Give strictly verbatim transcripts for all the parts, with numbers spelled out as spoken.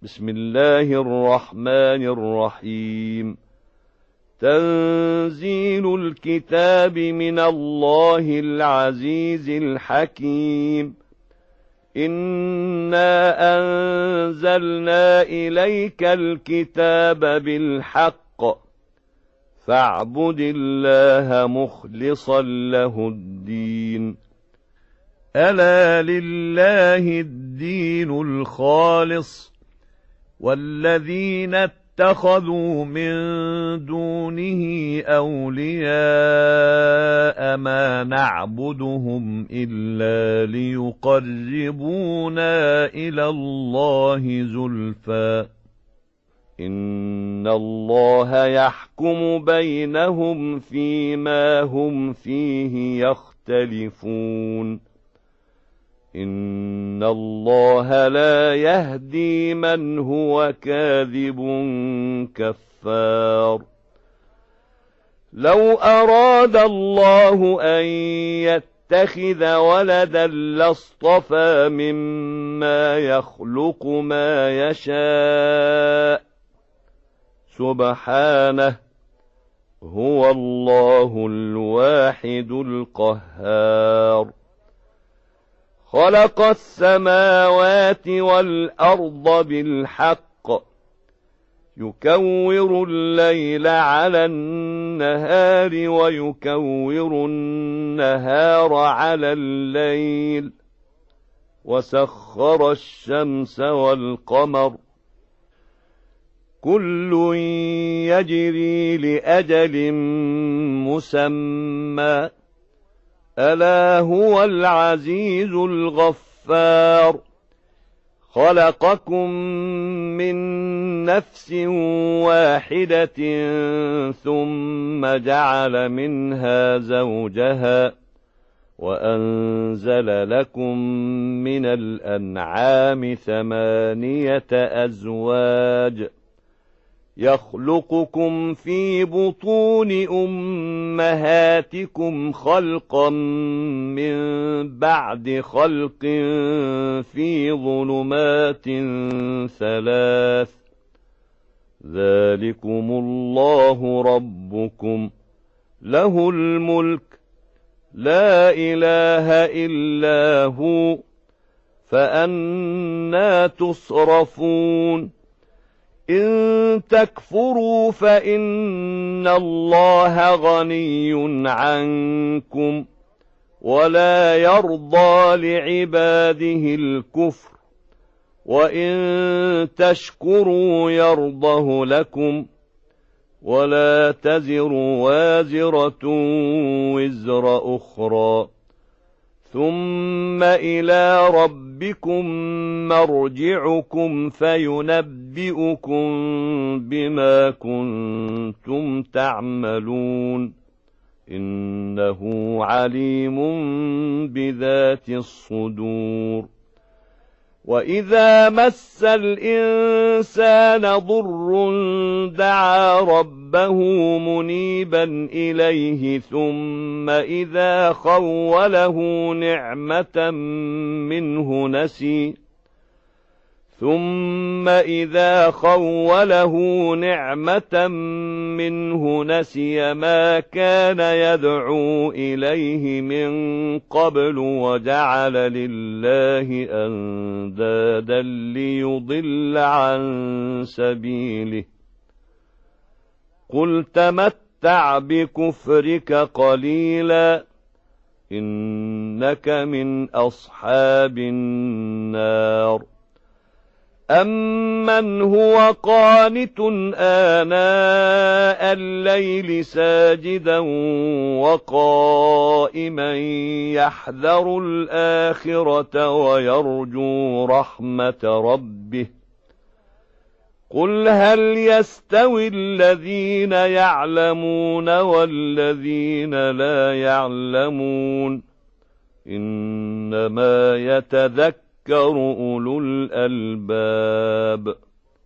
بسم الله الرحمن الرحيم. تنزيل الكتاب من الله العزيز الحكيم. إنا أنزلنا إليك الكتاب بالحق فاعبد الله مخلصا له الدين. ألا لله الدين الخالص والذين اتخذوا من دونه أولياء ما نعبدهم إلا ليقربونا إلى الله زلفى إن الله يحكم بينهم فيما هم فيه يختلفون. إن الله لا يهدي من هو كاذب كفار. لو أراد الله أن يتخذ ولدا لاصطفى مما يخلق ما يشاء سبحانه هو الله الواحد القهار. خلق السماوات والأرض بالحق يكور الليل على النهار ويكور النهار على الليل وسخر الشمس والقمر كل يجري لأجل مسمى ألا هو العزيز الغفار. خلقكم من نفس واحدة ثم جعل منها زوجها وأنزل لكم من الأنعام ثمانية أزواج يخلقكم في بطون أمهاتكم خلقا من بعد خلق في ظلمات ثلاث ذلكم الله ربكم له الملك لا إله إلا هو فأنى تصرفون. إن تكفروا فإن الله غني عنكم ولا يرضى لعباده الكفر وإن تشكروا يرضه لكم ولا تزر وازرة وزر أخرى ثم إلى ربكم مرجعكم فينبئكم بما كنتم تعملون إنه عليم بذات الصدور. وإذا مس الإنسان ضر دعا ربه منيبا إليه ثم إذا خوله نعمة منه نسي ثم إذا خوله نعمة منه نسي ما كان يدعو إليه من قبل وجعل لله أندادا ليضل عن سبيله قل تمتع بكفرك قليلا إنك من أصحاب النار. أمن هو قانت آناء الليل ساجدا وقائما يحذر الآخرة ويرجو رحمة ربه قل هل يستوي الذين يعلمون والذين لا يعلمون إنما يتذكر أولو الألباب.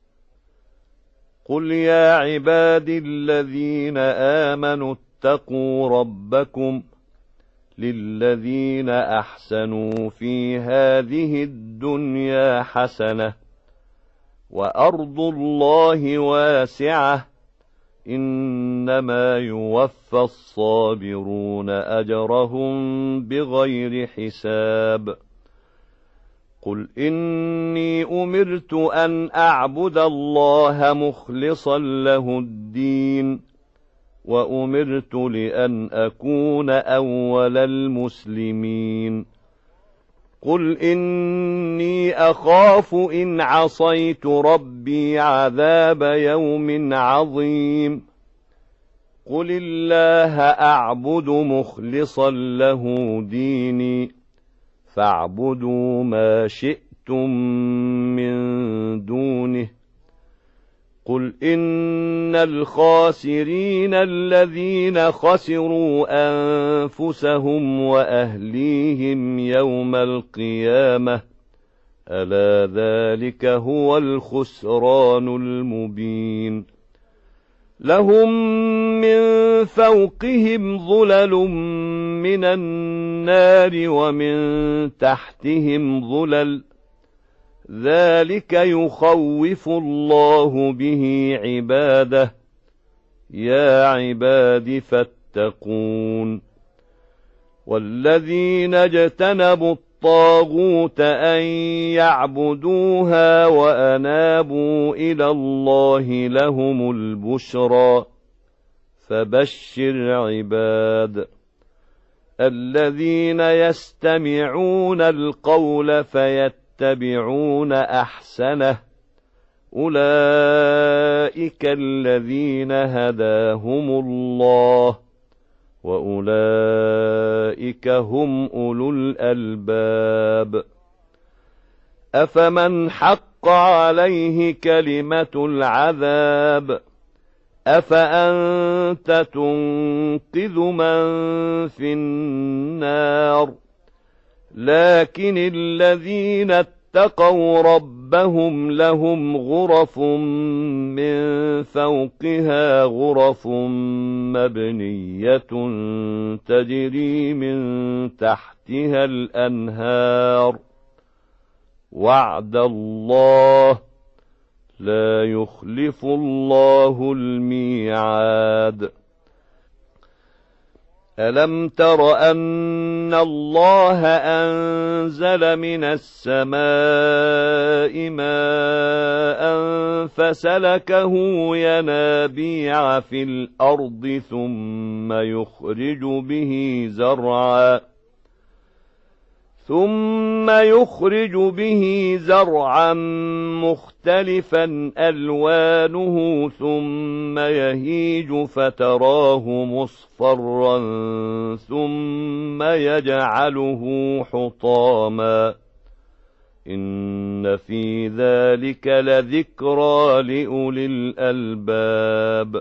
قل يا عبادي الذين آمنوا اتقوا ربكم للذين أحسنوا في هذه الدنيا حسنة وأرض الله واسعة إنما يوفى الصابرون أجرهم بغير حساب قل إني أمرت أن أعبد الله مخلصا له الدين وأمرت لأن أكون أول المسلمين قل إني أخاف إن عصيت ربي عذاب يوم عظيم قل الله أعبد مخلصا له ديني فاعبدوا ما شئتم من دونه قل إن الخاسرين الذين خسروا أنفسهم وأهليهم يوم القيامة ألا ذلك هو الخسران المبين لهم من فوقهم ظلل من النار ومن تحتهم ظلل ذلك يخوف الله به عباده يا عباد فاتقون والذين اجتنبوا الطاغوت أن يعبدوها وأنابوا إلى الله لهم البشرى فبشر عباد الذين يستمعون القول فيتبعون يتبعون أحسنه أولئك الذين هداهم الله وأولئك هم أولو الألباب أفمن حق عليه كلمة العذاب أفأنت تنقذ من في النار لكن الذين اتقوا ربهم لهم غرف من فوقها غرف مبنية تجري من تحتها الأنهار وعد الله لا يخلف الله الميعاد ألم تر أن الله أنزل من السماء ماء فسلكه ينابيع في الأرض ثم يخرج به زرعا ثم يخرج به زرعا مختلفا ألوانه ثم يهيج فتراه مصفرا ثم يجعله حطاما إن في ذلك لذكرى لأولي الألباب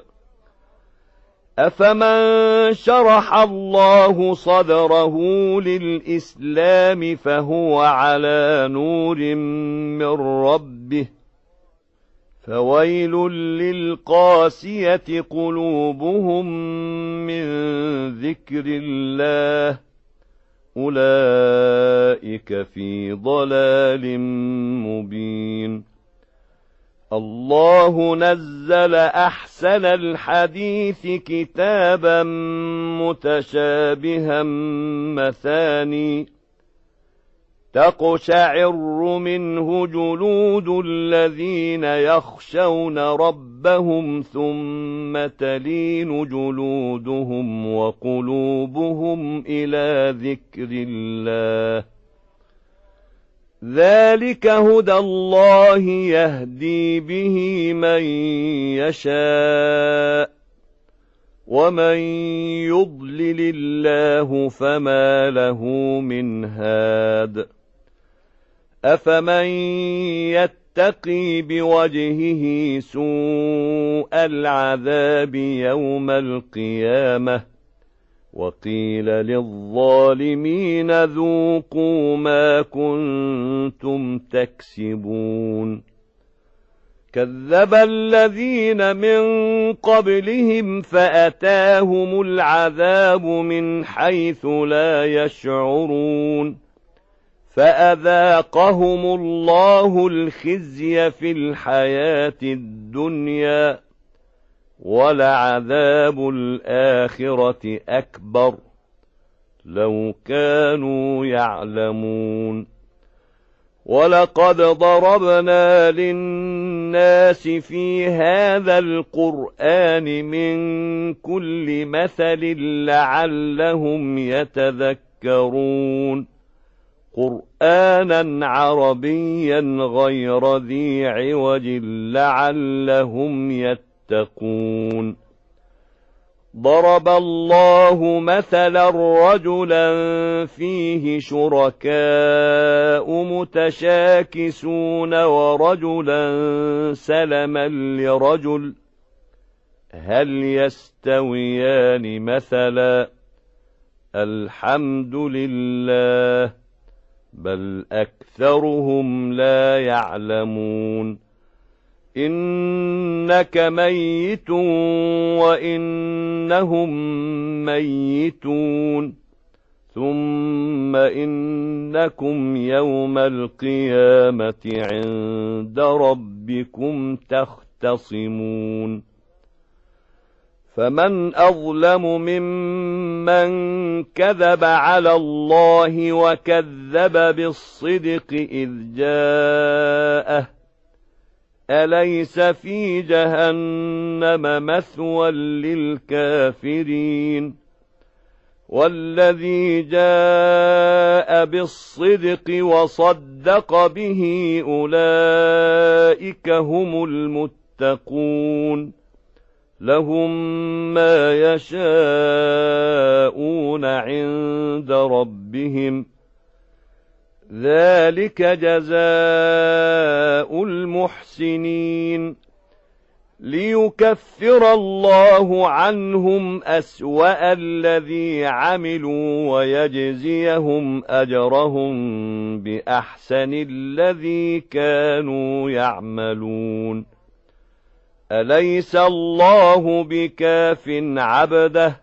أفمن شرح الله صدره للإسلام فهو على نور من ربه فويل للقاسية قلوبهم من ذكر الله أولئك في ضلال مبين الله نزل أحسن الحديث كتابا متشابها مثاني تقشعر منه جلود الذين يخشون ربهم ثم تلين جلودهم وقلوبهم إلى ذكر الله ذلك هدى الله يهدي به من يشاء ومن يضلل الله فما له من هاد أفمن يتقي بوجهه سوء العذاب يوم القيامة وقيل للظالمين ذوقوا ما كنتم تكسبون كذب الذين من قبلهم فأتاهم العذاب من حيث لا يشعرون فأذاقهم الله الخزي في الحياة الدنيا ولعذاب الآخرة أكبر لو كانوا يعلمون ولقد ضربنا للناس في هذا القرآن من كل مثل لعلهم يتذكرون قرآنا عربيا غير ذي عوج لعلهم يتقون ضرب الله مثلا رجلا فيه شركاء متشاكسون ورجلا سلما لرجل هل يستويان مثلا الحمد لله بل أكثرهم لا يعلمون إنك ميت وإنهم ميتون ثم إنكم يوم القيامة عند ربكم تختصمون فمن أظلم ممن كذب على الله وكذب بالصدق إذ جاءه أليس في جهنم مثوى للكافرين والذي جاء بالصدق وصدق به أولئك هم المتقون لهم ما يشاءون عند ربهم ذلك جزاء المحسنين ليكفر الله عنهم أسوأ الذي عملوا ويجزيهم أجرهم بأحسن الذي كانوا يعملون أليس الله بكاف عبده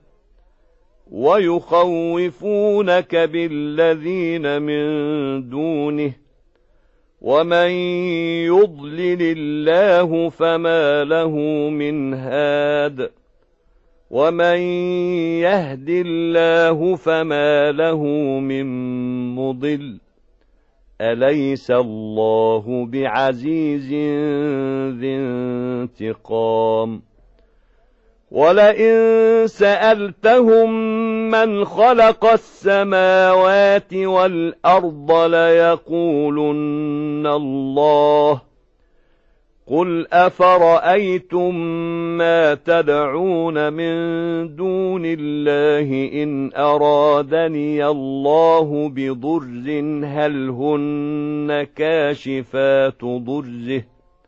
ويخوفونك بالذين من دونه ومن يضلل الله فما له من هاد ومن يهد الله فما له من مضل أليس الله بعزيز ذي انتقام ولئن سألتهم من خلق السماوات والأرض ليقولن الله قل أفرأيتم ما تدعون من دون الله إن أرادني الله بضر هل هن كاشفات ضره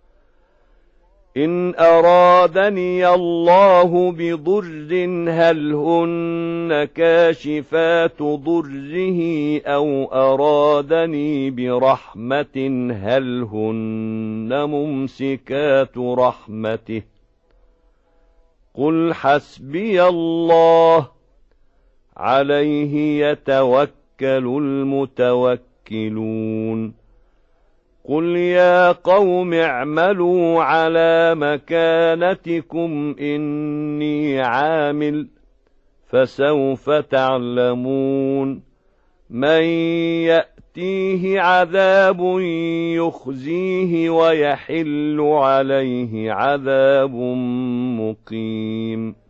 إن أرادني الله بضر هل هن كاشفات ضره أو أرادني برحمة هل هن ممسكات رحمته قل حسبي الله عليه يتوكل المتوكلون قل يا قوم اعملوا على مكانتكم إني عامل فسوف تعلمون من يأتيه عذاب يخزيه ويحل عليه عذاب مقيم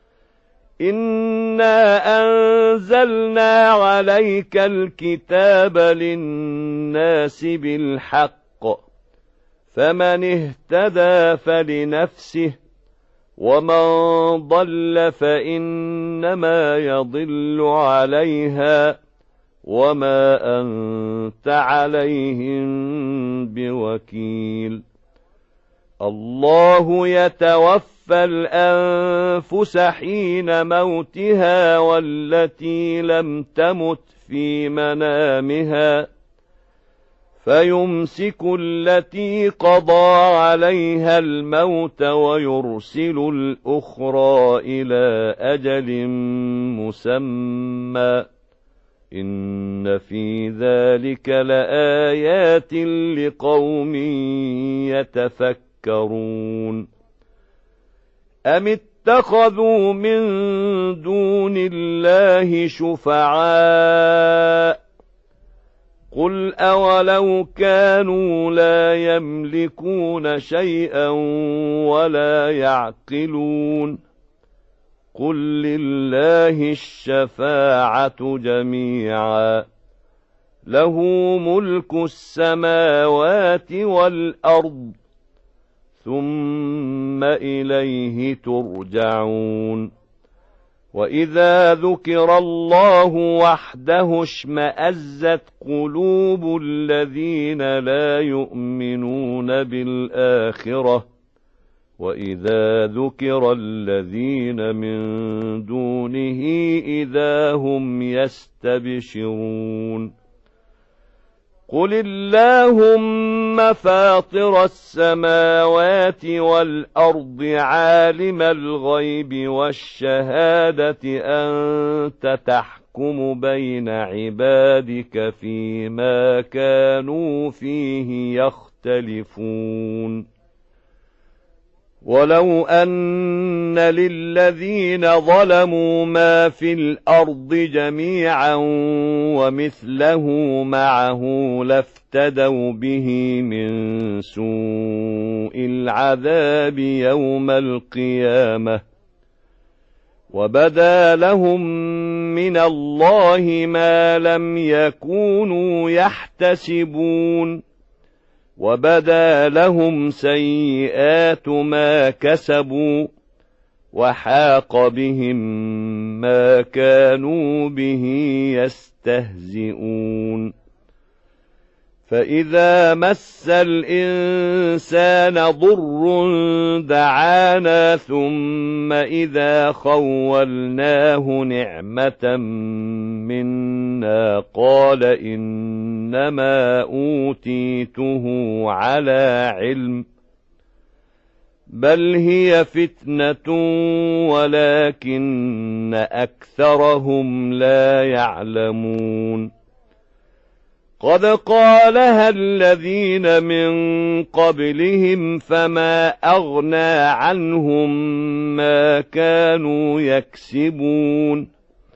إنا أنزلنا عليك الكتاب للناس بالحق فمن اهتدى فلنفسه ومن ضل فإنما يضل عليها وما أنت عليهم بوكيل الله يتوفى الأنفس حين موتها والتي لم تمت في منامها فيمسك التي قضى عليها الموت ويرسل الأخرى إلى أجل مسمى إن في ذلك لآيات لقوم يتفكرون أم اتخذوا من دون الله شفعاء قل أولو كانوا لا يملكون شيئا ولا يعقلون قل لله الشفاعة جميعا له ملك السماوات والأرض ثم إليه ترجعون وإذا ذكر الله وحده اشمأزت قلوب الذين لا يؤمنون بالآخرة وإذا ذكر الذين من دونه إذا هم يستبشرون قل اللهم فاطر السماوات والأرض عالم الغيب والشهادة أنت تحكم بين عبادك فيما كانوا فيه يختلفون ولو أن للذين ظلموا ما في الأرض جميعا ومثله معه لافتدوا به من سوء العذاب يوم القيامة وبدا لهم من الله ما لم يكونوا يحتسبون وبدا لهم سيئات ما كسبوا وحاق بهم ما كانوا به يستهزئون فإذا مس الإنسان ضر دعانا ثم إذا خولناه نعمة منا قال إنما أوتيته على علم بل هي فتنة ولكن أكثرهم لا يعلمون قد قالها الذين من قبلهم فما أغنى عنهم ما كانوا يكسبون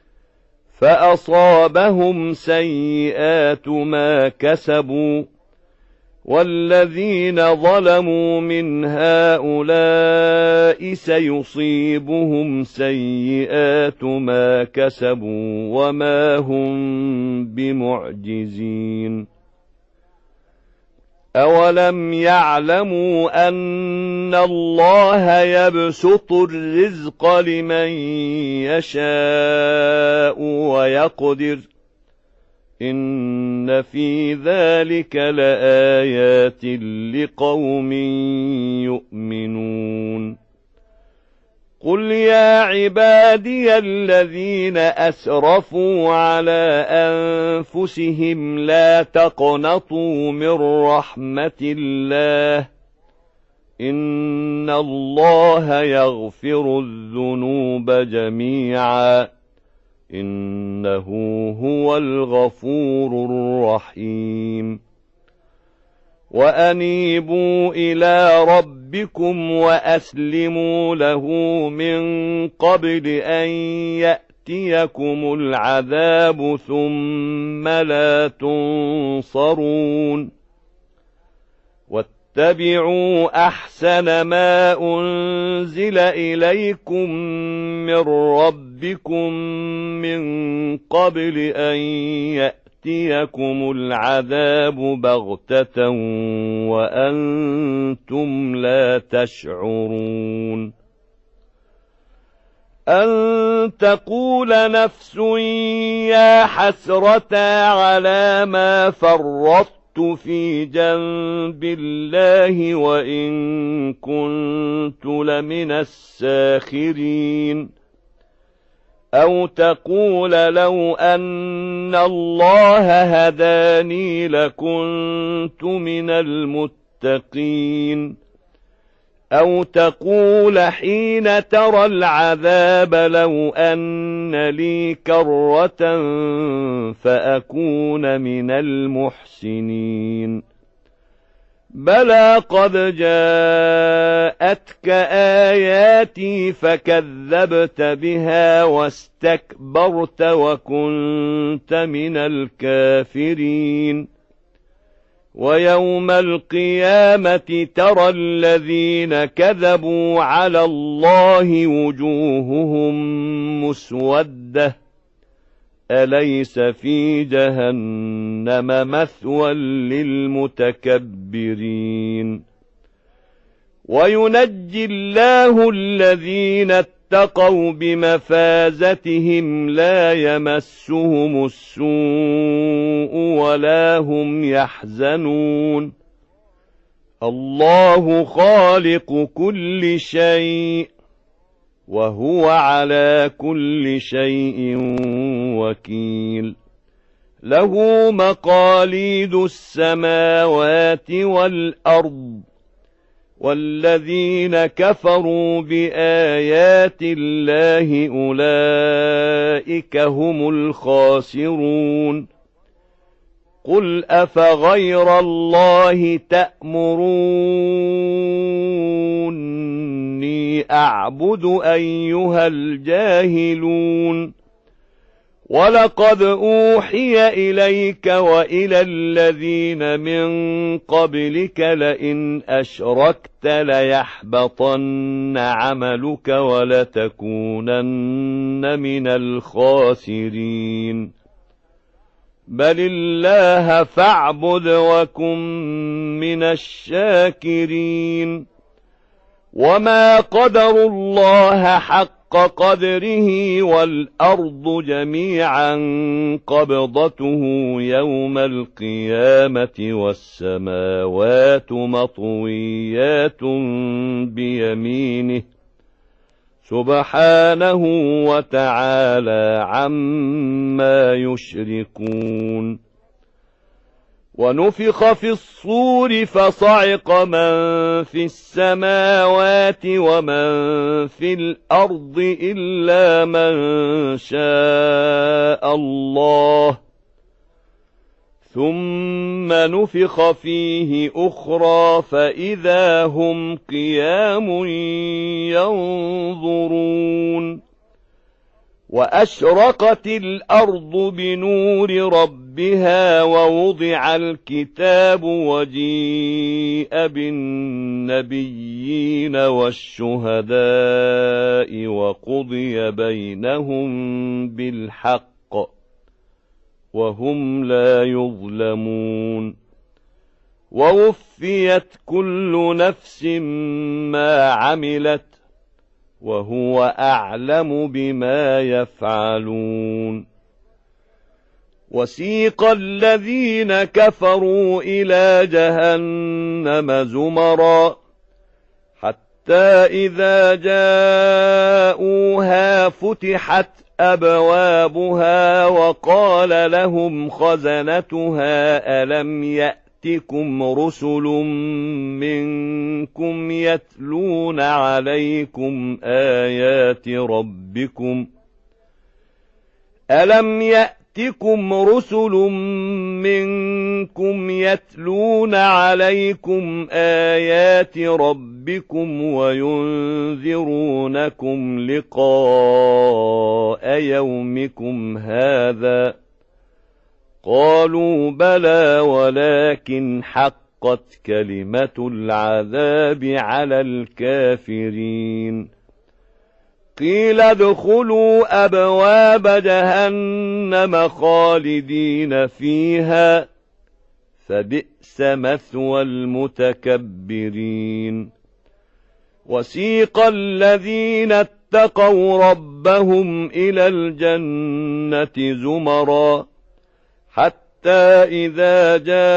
فأصابهم سيئات ما كسبوا والذين ظلموا من هؤلاء سيصيبهم سيئات ما كسبوا وما هم بمعجزين أولم يعلموا أن الله يبسط الرزق لمن يشاء ويقدر إن في ذلك لآيات لقوم يؤمنون قل يا عبادي الذين أسرفوا على أنفسهم لا تقنطوا من رحمة الله إن الله يغفر الذنوب جميعا إنه هو الغفور الرحيم وأنيبوا إلى ربكم وأسلموا له من قبل أن يأتيكم العذاب ثم لا تنصرون واتبعوا أحسن ما أنزل إليكم من ربكم من قبل أن يأتيكم العذاب بغتة وأنتم لا تشعرون أن تقول نفس يا حسرة على ما فرطت في جنب الله وإن كنت لمن الساخرين أو تقول لو أن الله هداني لكنت من المتقين أو تقول حين ترى العذاب لو أن لي كرة فأكون من المحسنين بلى قد جاءتك آياتي فكذبت بها واستكبرت وكنت من الكافرين ويوم القيامة ترى الذين كذبوا على الله وجوههم مسودة أليس في جهنم مثوى للمتكبرين وينجي الله الذين اتقوا بمفازتهم لا يمسهم السوء ولا هم يحزنون الله خالق كل شيء وهو على كل شيء وكيل له مقاليد السماوات والأرض والذين كفروا بآيات الله أولئك هم الخاسرون قل أفغير الله تأمروني أعبد أيها الجاهلون ولقد أوحي إليك وإلى الذين من قبلك لئن أشركت ليحبطن عملك ولتكونن من الخاسرين بل الله فاعبد وكن من الشاكرين وما قدروا الله حق قدره والأرض جميعا قبضته يوم القيامة والسماوات مطويات بيمينه سبحانه وتعالى عما يشركون ونفخ في الصور فصعق من في السماوات ومن في الأرض إلا من شاء الله ثم نفخ فيه أخرى فإذا هم قيام ينظرون وأشرقت الأرض بنور ربها ووضع الكتاب وجيء بالنبيين والشهداء وقضي بينهم بالحق وهم لا يظلمون ووفيت كل نفس ما عملت وهو أعلم بما يفعلون وسيق الذين كفروا إلى جهنم زمرا حتى إذا جاءوها فتحت أبوابها وقال لهم خزنتها ألم يأتكم رسل منكم يتلون عليكم آيات ربكم ألم يأتكم رسل منكم يتلون عليكم آيات ربكم وينذرونكم لقاء يومكم هذا قالوا بلى ولكن حقت كلمة العذاب على الكافرين قيل ادخلوا أبواب جهنم خالدين فيها فبئس مثوى المتكبرين وسيق الذين اتقوا ربهم إلى الجنة زمرا حتى إذا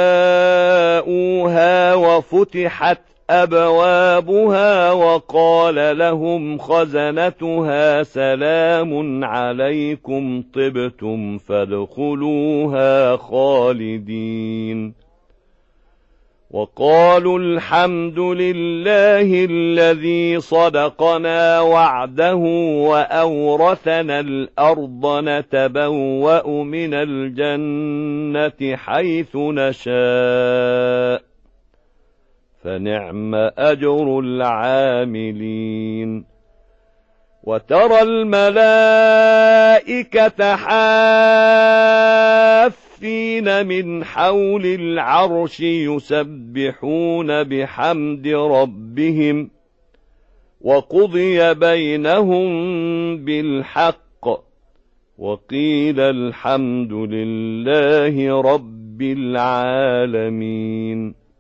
جاءوها وفتحت أبوابها وقال لهم خزنتها سلام عليكم طبتم فادخلوها خالدين وقالوا الحمد لله الذي صدقنا وعده وأورثنا الأرض نتبوأ من الجنة حيث نشاء فنعم أجر العاملين وترى الملائكة حافين من حول العرش يسبحون بحمد ربهم وقضي بينهم بالحق وقيل الحمد لله رب العالمين.